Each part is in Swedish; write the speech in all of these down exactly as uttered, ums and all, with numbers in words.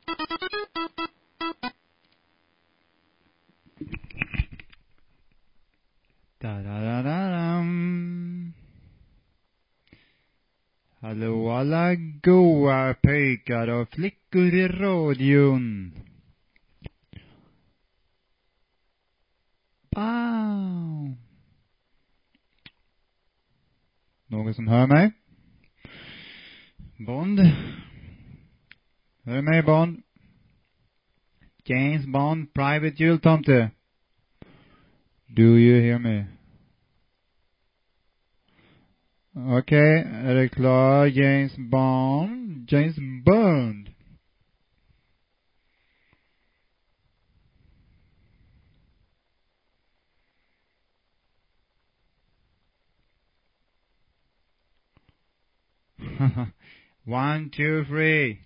Da-da-da-da-dam. Hallå alla goa pojkar och flickor i radion. Wow. Någon som hör mig? Bond? Hör mig, Bond? James Bond, Private Jultomte. Do you hear me? Okej, okay, är det klar? James Bond? James Bond. One, two, three.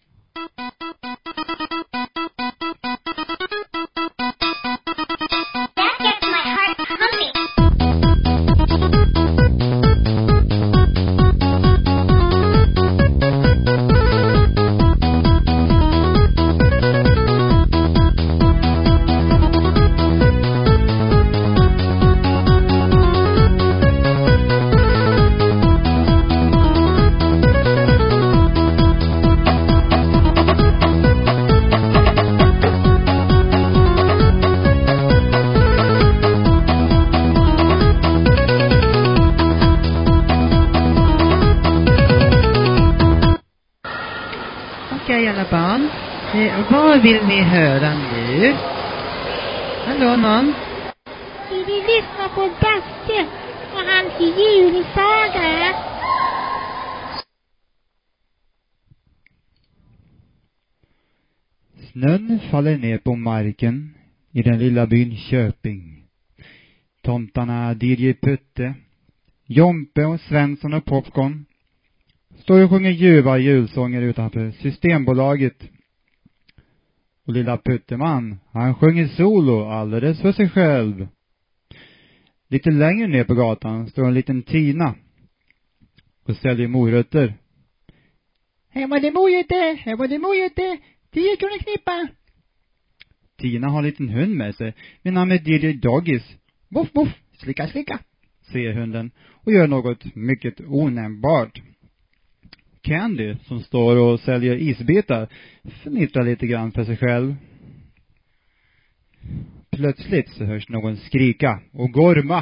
Barn, eh, vad vill ni höra nu? Hallå någon? Vi vill lyssna på Basse och hans julsaga. Snön faller ner på marken i den lilla byn Köping. Tomtarna D J Putte, Jompe och Svensson och Popcorn står och sjunger ljuva julsånger utanför Systembolaget. Och lilla Putteman, han sjunger solo alldeles för sig själv. Lite längre ner på gatan står en liten Tina och säljer morötter. Här var det morötter, här var det morötter, tio kronor knippa. Tina har en liten hund med sig vid namnet D J Doggis. Voff, voff, slicka, slicka, säger hunden och gör något mycket onämnbart. Candy, som står och säljer isbitar, fnittrar lite grann för sig själv. Plötsligt så hörs någon skrika och gorma.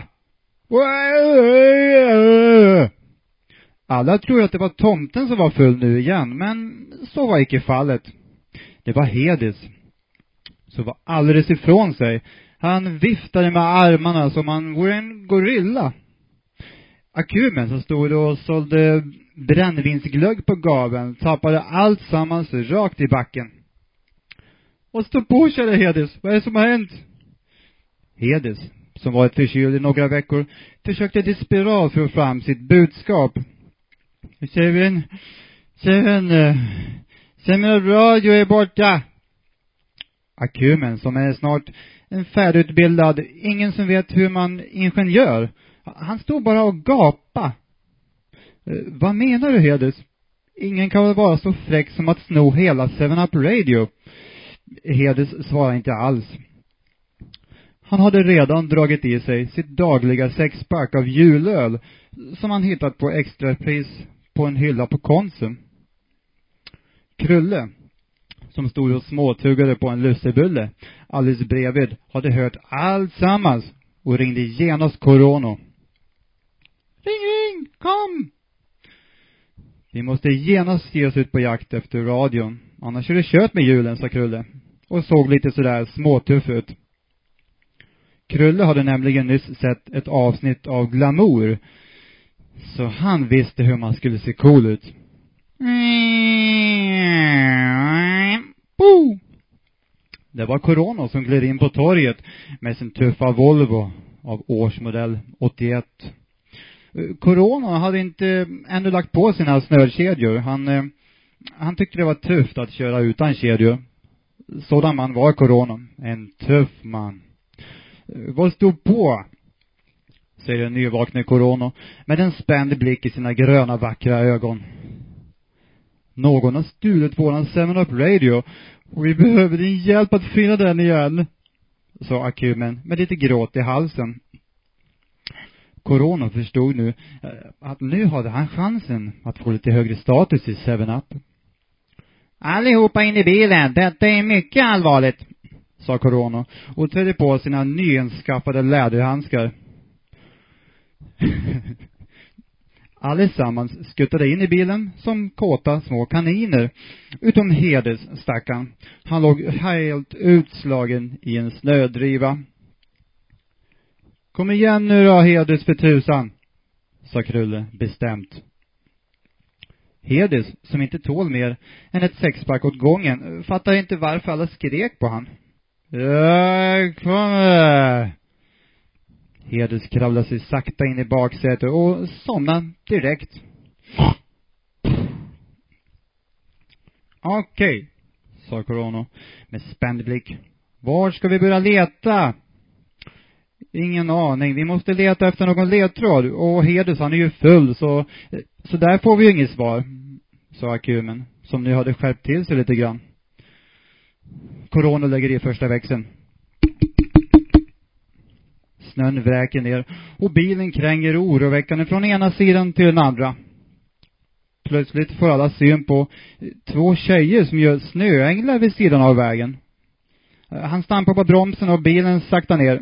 Alla tror att det var tomten som var full nu igen, men så var icke fallet. Det var Hedis, som var alldeles ifrån sig. Han viftade med armarna som han vore en gorilla. Akumen som stod och sålde brännvinsglögg på gaveln tappade allt sammans rakt i backen. Och stå på, kära Hedis, vad är det som har hänt? Hedis, som varit förkyld i några veckor, försökte desperat få fram sitt budskap. Tjejen, tjejen, tjejen, radio är borta. Akumen, som är snart en färdigutbildad, ingen som vet hur man ingenjör. Han stod bara och gapa. Vad menar du, Hedis? Ingen kan väl vara så fräck som att sno hela seven up Radio. Hedis svarade inte alls. Han hade redan dragit i sig sitt dagliga sexpack av julöl som han hittat på extrapris på en hylla på Konsum. Krulle, som stod och småtuggade på en lussebulle alldeles bredvid, hade hört allt sammans och ringde genast Corona. Ring, ring, kom! Vi måste genast ge oss ut på jakt efter radion. Annars är det kört med julen, sa Krulle. Och såg lite sådär småtuff ut. Krulle hade nämligen nyss sett ett avsnitt av Glamour. Så han visste hur man skulle se cool ut. Det var Corona som gled in på torget med sin tuffa Volvo av årsmodell åttioett. Corona hade inte ännu lagt på sina snörkedjor. Han, han tyckte det var tufft att köra utan kedjor. Sådan man var Corona. En tuff man. Vad stod på? Säger den nyvakne Corona med en spänd blick i sina gröna vackra ögon. Någon har stulit våran seven up radio och vi behöver din hjälp att finna den igen, sa Akumen med lite gråt i halsen. Corona förstod nu att nu hade han chansen att få lite högre status i seven up. Allihopa in i bilen, detta är mycket allvarligt, sa Corona och trädde på sina nyenskaffade läderhandskar. Allesammans skuttade in i bilen som kåta små kaniner. Utom Hedes stackarn. Han låg helt utslagen i en snödriva. Kom igen nu då, Hedes för tusan, sa Krulle bestämt. Hedes, som inte tål mer än ett sexpack åt gången, fattar inte varför alla skrek på han. Jag kommer! Hedes kravlade sig sakta in i baksätet och somnade direkt. Okej, okay, sa Corona med spänd blick. Var ska vi börja leta? Ingen aning, vi måste leta efter någon ledtråd. Och Hedes, han är ju full, så, så där får vi ju inget svar, sa Akumen, som nu hade skärpt till sig lite grann. Corona lägger i första växeln. Snön vräker ner och bilen kränger oroväckande från ena sidan till den andra. Plötsligt får alla syn på två tjejer som gör snöänglar vid sidan av vägen. Han stampar på bromsen och bilen saktar ner.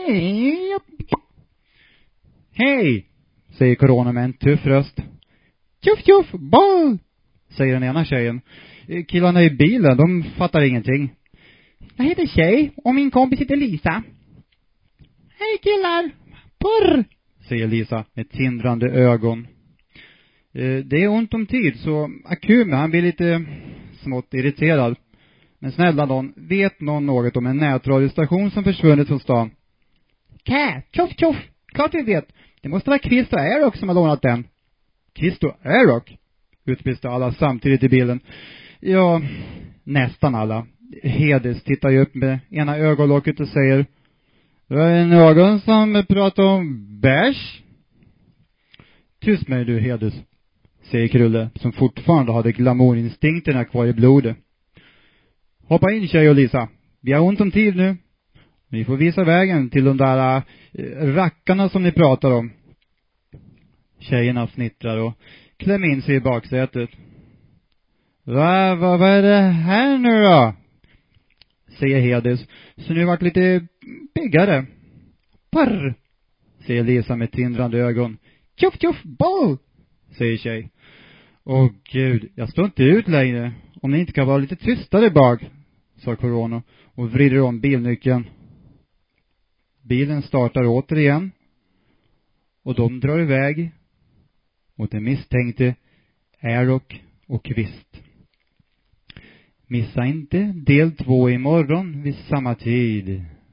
Hej, säger Corona med en tuff röst. Tjuff, tjuff, boll, säger den ena tjejen. Killarna i bilen, de fattar ingenting. Jag heter Tjej och min kompis heter Lisa. Hej killar, porr, säger Lisa med tindrande ögon. Det är ont om tid, så Akume, han blir lite smått irriterad. Men snälla någon, vet någon något om en nätradiostation som försvunnit från stan? Kä, tjoff, tjoff, klart vi vet. Det måste vara Kvist och Airrock som har lånat den. Kvist och Airrock? Utbrister alla samtidigt i bilen. Ja, nästan alla. Hedes tittar ju upp med ena ögonlocket och säger: är det någon som pratar om bärs? Tyst med du, Hedes, säger Krulle, som fortfarande hade glamourinstinkterna kvar i blodet. Hoppa in, Tjej och Lisa. Vi har ont om tid nu. Vi får visa vägen till de där äh, rackarna som ni pratar om. Tjejerna snittrar och klämmer in sig i baksätet. Va, va, vad är det här nu då? Säger Hedes, så nu vart lite piggare. Parr, säger Lisa med tindrande ögon. Tjuff, tjuff, boll, säger Tjej. Åh gud, jag står inte ut längre. Om ni inte kan vara lite tystare bak, sa Corona och vrider om bilnyckeln. Bilen startar återigen och de drar iväg mot den misstänkte Airrock och Kvist. Missa inte del två imorgon vid samma tid.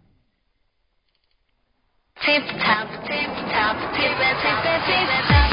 Tipp, tapp, tipp, tapp, tippe, tippe, tippe, tapp.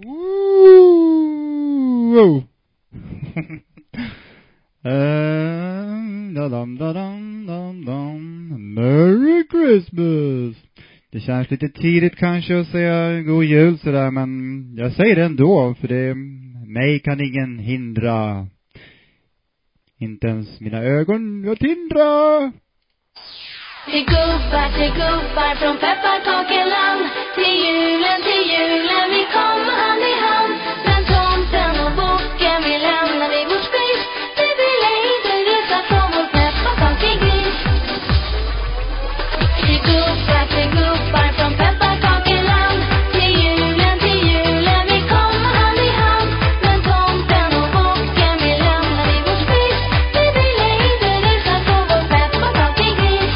Woo! um, da dam da dam dam dam. Merry Christmas. Det känns lite tidigt kanske att säga god jul sådär, men jag säger det ändå, för det mig kan ingen hindra. Inte ens mina ögon att hindra. Till gubbar, till gubbar från pepparkakeland. Till julen, till julen vi kommer hand i hand. Men tomten och bocken vi lämnar i vår spis. Vi vill inte resa från vår pepparkakegris. Till gubbar, till gubbar från pepparkakeland. Till julen, till julen vi kommer hand i hand. Men tomten och bocken vi lämnar i vår spis. Vi vill inte resa från vår pepparkakegris.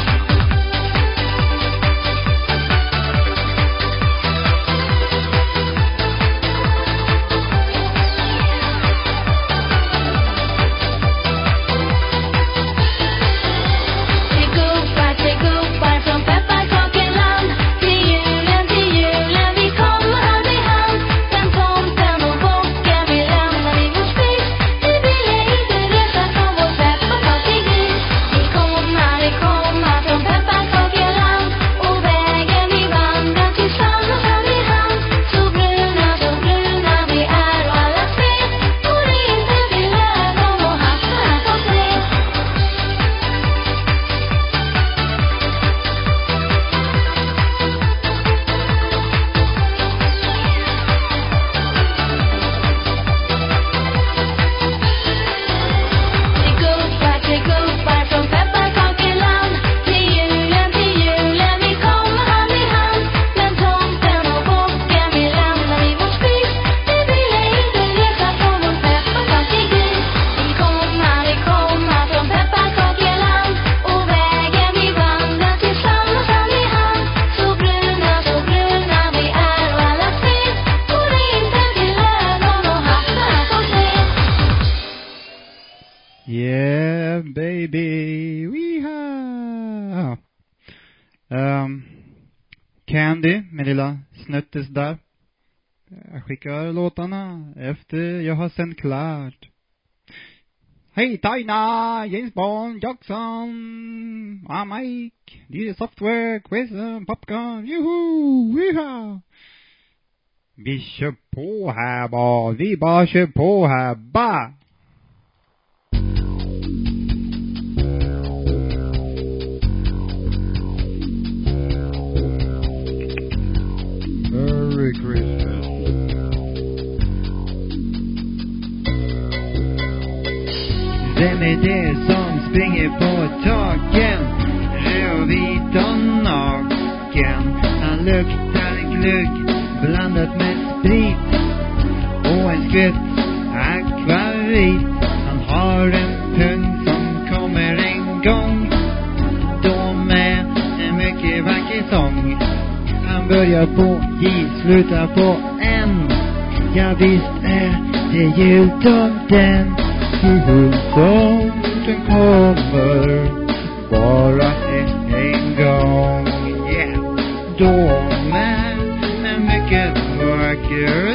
Yeah, baby. Weeha. Um, Candy, min lilla snuttis där. Jag skickar låtarna efter jag har sänt klart. Hej Tina, James Bond, Jackson, I'm Mike, D J Software, Quiz, Popcorn, juhu, weeha. Vi kör på här bara, vi bara kör på här bara. Merry Christmas. Vem är det som springer på taken? Röd, vit och naken. Han luktar glögg blandat med sprit och en skvätt akvavit. Han har en pung som kommer en gång, då med en mycket vacker sång. Han börjar på J, slutar på N. Ja visst är det jultomten. Jultomten kommer bara en gång. Yeah. Då med en mycket vacker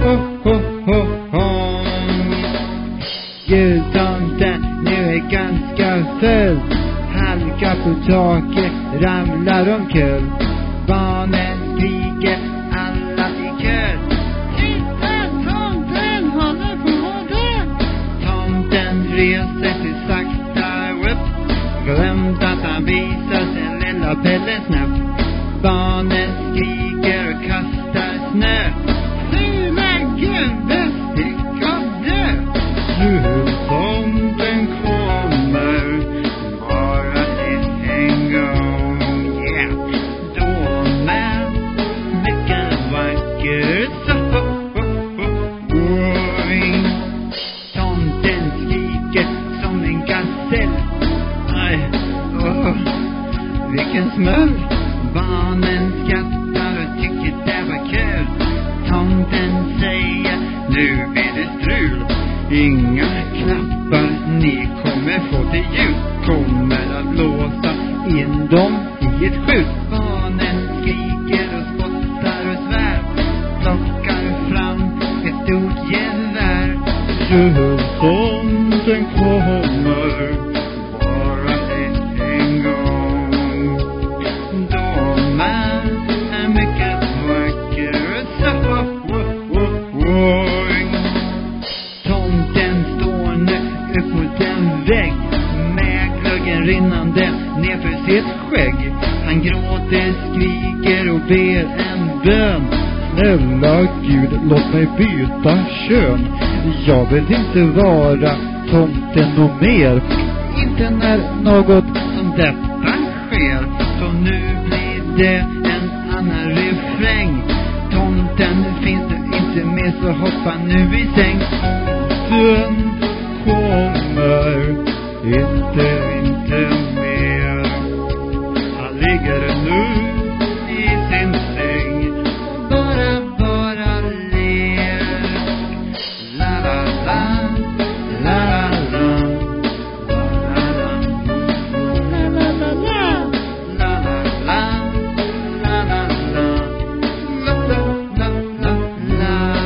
sång. Jultomten nu är ganska full. Halka på taket, ramlar omkull. Barnen skriker alla i kör. Titta, tomten håller på det. Tomten reser sig sakta upp. Glömt att han visar sin lilla pelle snabbt. Barnen skriker och kastar snö. Lilla gubbe, stick och dö. Jultomten kommer bara en gång. Yeah. Då med mycket vacker sång. Tomten skriker som en gasell. Aj, åh, vilken smäll. Barnen skrattar och tycker det var kul. Tomten säger, nu är det strul. Inga knappar ni kommer få till jul. Kommer att låsa in dem i ett skjut. Barnen skriker och spottar och svär. Plockar fram stort gevär. Jultomten kommer bara en gång. De är mycket vacker. Så tomten står nu upp på den vägg med glöggen rinnande nerför sitt skägg. Han gråter, skriker och ber en bön. Snälla Gud, låt mig byta kön. Jag vill inte vara tomten och mer. Inte när något som detta sker. Så nu blir det en annan refräng. Tomten finns det inte mer, så hoppa nu i säng. Den kommer inte, inte mer. Han ligger nu i sin säng och bara, bara ler. La la la, la la la, la la la, la la la, la la la, la la la, la la la.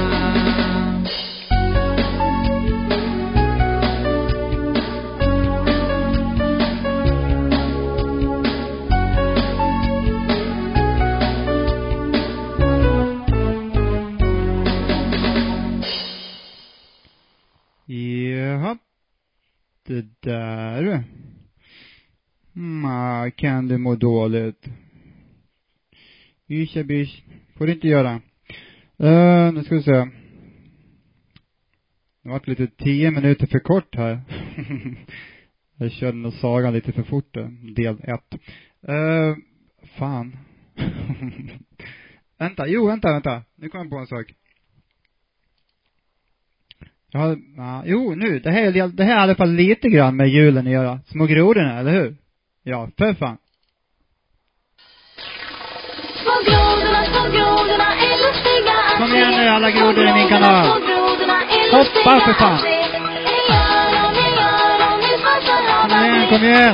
Jaha, det där. Mm, kan du må dåligt? Isha bish, får du inte göra. Uh, nu ska vi se. Det var lite tio minuter för kort här. Jag körde nog sagan lite för fort. Del ett. Uh, fan. vänta, jo vänta, vänta. Nu kommer jag på en sak. Ja, ja, jo, nu, det här, är, det här är i alla fall lite grann med julen att göra. Små grodorna, eller hur? Ja, för fan. Små grodorna, små grodorna är lustiga att se. Kom igen nu, alla grodor i min kanal. Hoppa för fan. Kom igen, kom igen.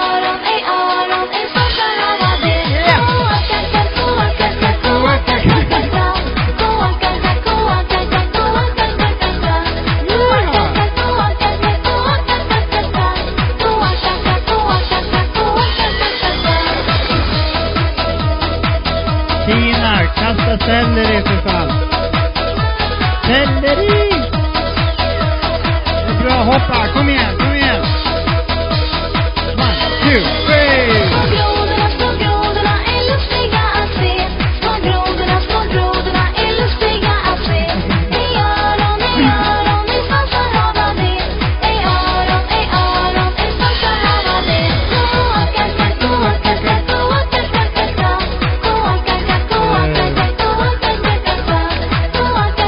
Tina, kasta selleri för fan. Selleri! Det är bra, hoppa, kom igen, kom igen. One, two, three! Små grodorna, små grodorna är lustiga att se. Små grodorna, små grodorna är lustiga att se. Ej öron, ej öron, ej svansar hava det. Ej öron, ej öron, ej svansar hava det. Koaka, koaka, koaka, koaka, koaka, koaka, koaka, koaka, koaka, koaka,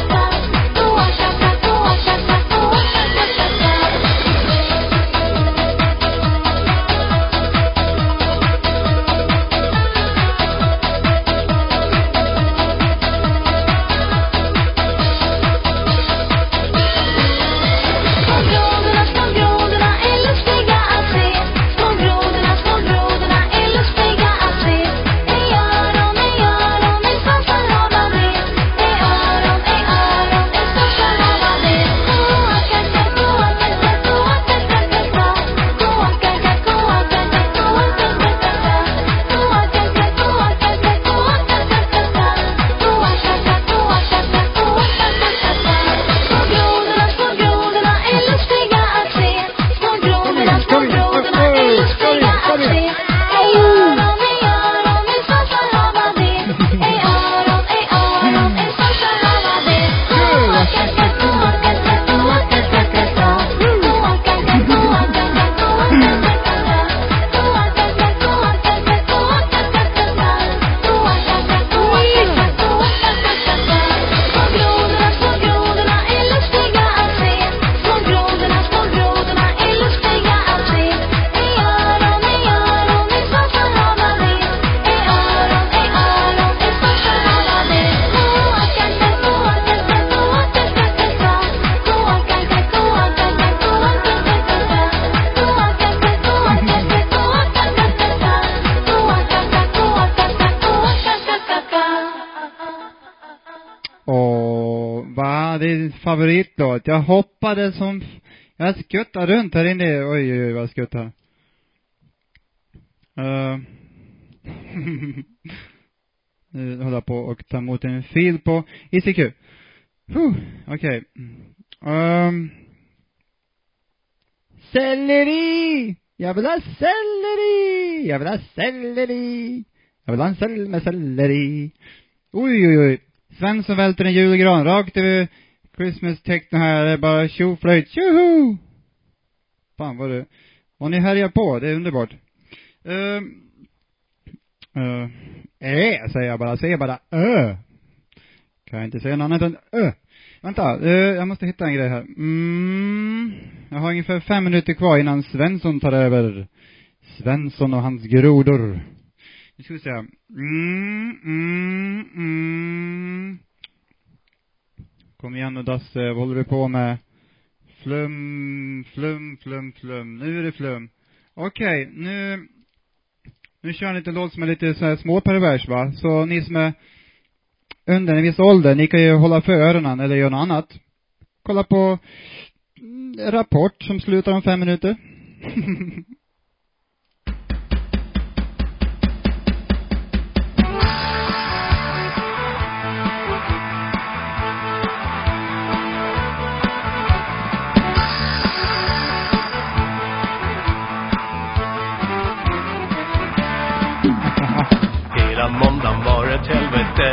koaka, koaka, koaka. Åh, va? Det är din favoritlåt. Jag hoppade som... Jag skuttade runt här inne. Oj, oj, oj, vad jag skuttade. Uh. Nu håller jag på och ta emot en fil på I C Q. Huh, okej. Okay. Um. Selleri! Jag vill ha selleri! Jag vill ha selleri! Jag vill ha en sell med selleri. Oj, oj, oj. Svensson välter en julgran rakt över Christmas-tecknen här. Det är bara tjoflöjt. Tjoho! Fan vad det... Och ni härjar på. Det är underbart. Uh, uh, äh, säger jag bara. Säger bara ö. Kan jag inte säga något annat än ö. Vänta, uh, jag måste hitta en grej här. Mm, jag har ungefär fem minuter kvar innan Svensson tar över. Svensson och hans grodor. Nu ska vi se. Mm, mm, mm. Kom igen nu Dasse, vad håller du på med? Flum, flum, flum, flum. Nu är det flum. Okej, okay, nu nu kör jag lite låt som är lite så här småpervers, va? Så ni som är under en viss ålder, ni kan ju hålla för öronen eller göra något annat. Kolla på Rapport som slutar om fem minuter. Hela måndagen var ett helvete,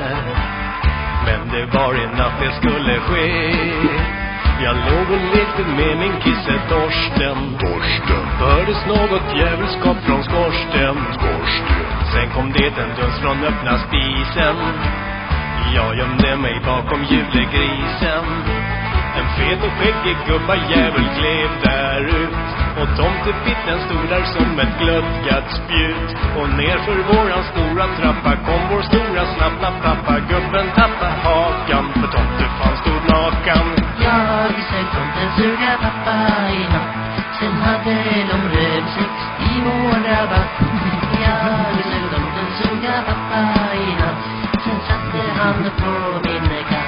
men det var i natt det skulle ske. Jag låg och lekte med min kisse Torsten. Torsten. Hördes något djävulskap från skorsten. Skorsten. Sen kom det en duns från öppna spisen. Jag gömde mig bakom julegrisen. En fet och skäggig gubba jävel klev där ut. Och tomtepitten stod där som ett glödgat spjut. Och ner för våran stora trappa kom vår stora snabba pappa. Gubben tappa hakan, för tomtefan stod nakan. Jag såg tomten suga pappa i natt. Sen hade de rövsex i vår rabatt. Jag såg tomten suga pappa i natt. Sen satte han på min katt.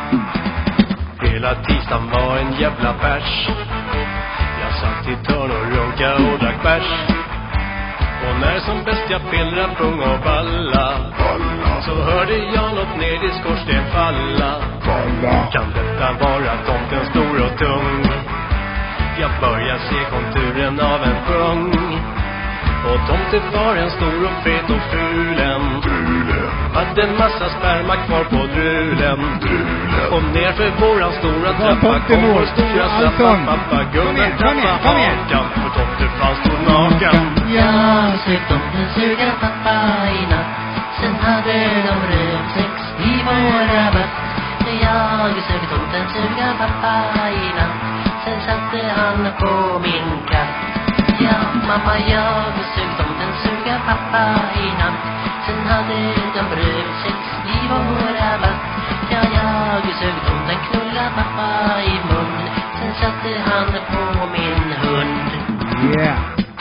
Hela tisdagen var en jävla bärs. Jag satt i törn och runka och drack bärs. Och när som bäst jag pillra pung och balla, balla, så hörde jag något ner i skorsten falla. Balla. Kan detta vara tomten stor och tung? Jag börjar se konturen av en pung. Och tomten var en stor och fet och fulen. Drulen. Hade en massa sperma kvar på drulen. Drulen. Och ner för våran stora trappa kom vår stora slappa pappa. Gubben tappa hakan, för tomten fanns stod nakan. Jag såg tomten suga pappa i natt. Sen hade de rövsex i vår rabatt. Jag såg tomten suga pappa i natt. Sen satte han på min katt. Ja, mamma, jag såg tomten suga pappa i natt. Sen hade de rövsex i vår rabatt. Ja, jag såg tomten knulla pappa i mun. Sen satte han på min hund. Yeah.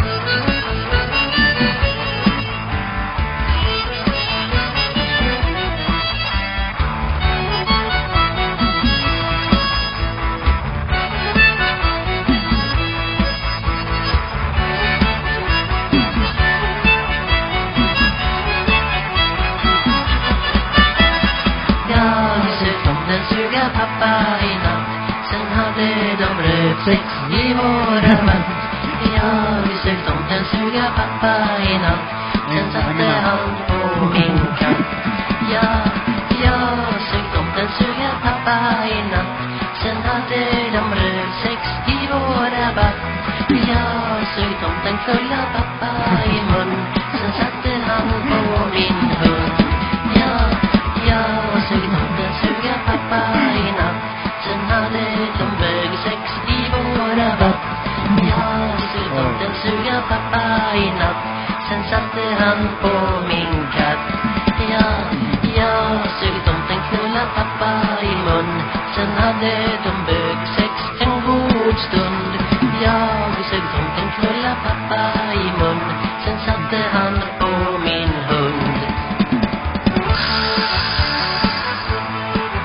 Pappa i natt. Sen hade de rövsex i vår rabatt. Jag såg tomten suga pappa i natt. Sen satte han på min katt. Ja, jag såg tomten suga pappa i natt. Sen hade de rövsex i vår rabatt. Jag såg tomten knulla pappa i mun. Sen satte han på min hund. Ja, jag såg tomten suga pappa i natt. Sen hade de bögsex i vår rabatt. Jag såg tomten suga pappa i natt. Sen satte han på min katt. Ja, jag såg tomten knulla pappa i mun. Sen hade de bögsex en god stund. Jag såg tomten knulla pappa i mun. Sen satte han på min hund.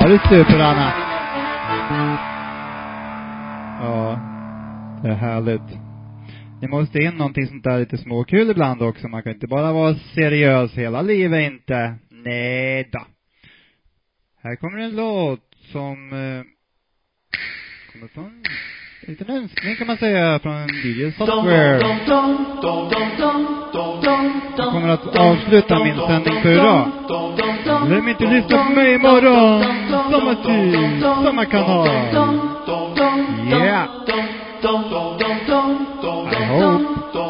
här är superarna. Ja, det är härligt. Det måste in någonting sånt där lite småkul ibland också. Man kan inte bara vara seriös hela livet inte. Nej då. Här kommer en låt som eh, kommer från en liten önskning kan man säga från D J Software. Jag kommer att avsluta min sändning för idag. Glöm inte lyssna på mig imorgon. Samma tid, samma kanal. Yeah. I hope.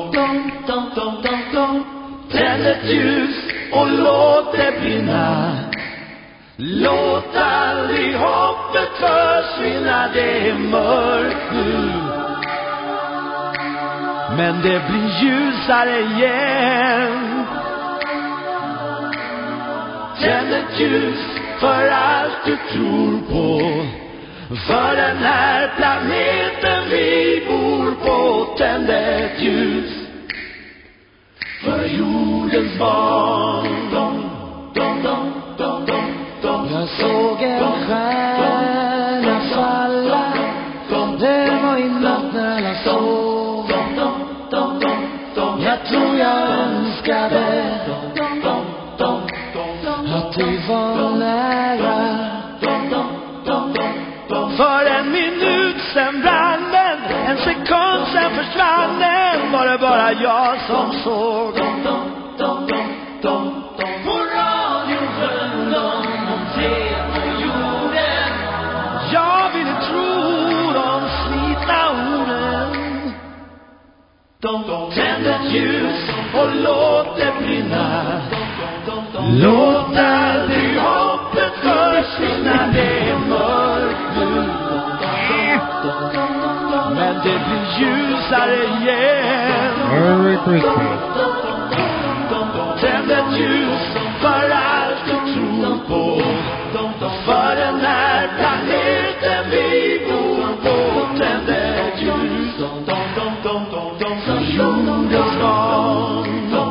Tänd ett ljus och låt det brinna. Låt aldrig hoppet försvinna. Det är mörkt nu, men det blir ljusare igen. Tänd ett ljus för allt du tror på, för den här planeten vi bor på. Tänd ett ljus för jordens barn. Jag såg en stjärna falla. Det var i natt när alla sov. Jag tror jag önskade att du var nära. För en minut sen brann den, en sekund sen försvann den. Var det bara jag som såg. På radion sjöng de om fred på jorden. Jag ville tro de slitna orden. Tänd ett ljus och låt det brinna. Låt aldrig hoppet försvinna. Det är mörkt nu, men det blir ljusare igen. Merry Christmas. Tänd ett ljus för allt du tror på, för den här planeten vi bor på. Tänd ett ljus för jordens barn.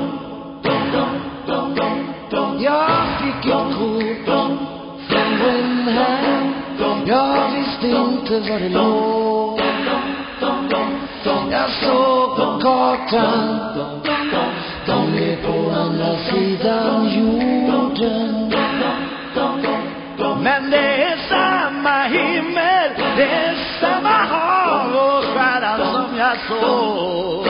Jag fick ett kort från en här. Jag visste inte var det låg. Jag såg på kartan, de är på andra sidan jorden. Men det är samma himmel, det är samma hav och stjärnan som jag såg.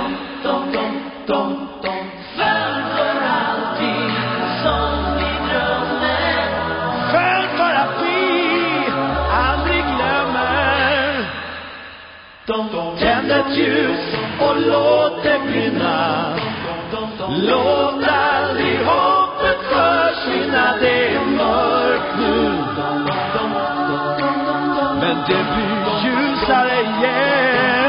För allting som vi drömmer, för att vi aldrig glömmer. Tänd ett ljus och låt det brinna. Låt aldrig hoppet försvinna. Det är mörkt nu, men det blir ljusare igen.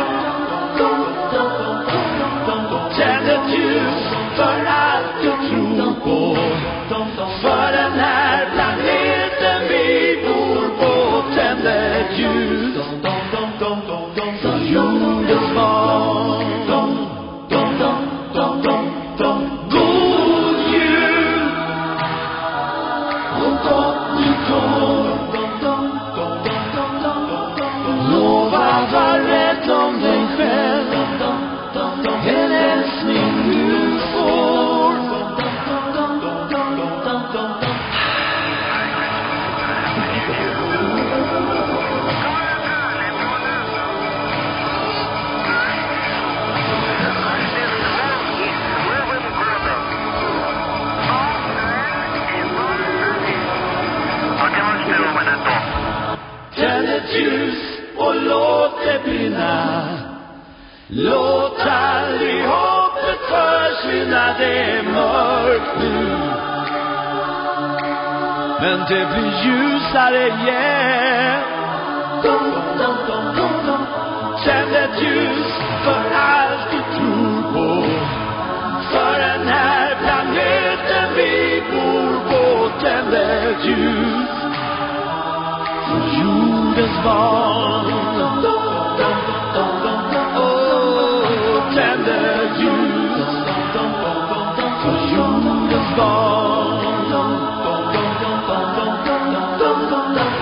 Tänd ett ljus för allt du tror på, för den här planeten vi bor på. Tänd ett ljus för jordens barn. God jul och gott nytt år. Lova var rädd om dig själv. En älskling du får. Tänd ett ljus och låt det brinna. Låt aldrig hoppet försvinna. Det är mörkt nu, men det blir ljusare igen. Tänd ett ljus för allt du tror på, för den här planeten vi bor på. Tänd ett ljus för jordens barn. Oh, tänd ett ljus för jordens barn.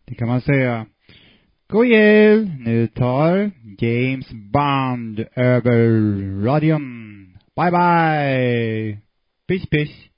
Det kan man säga. God jul! Nu tar James Bond över radion. Bye bye! Pish pish!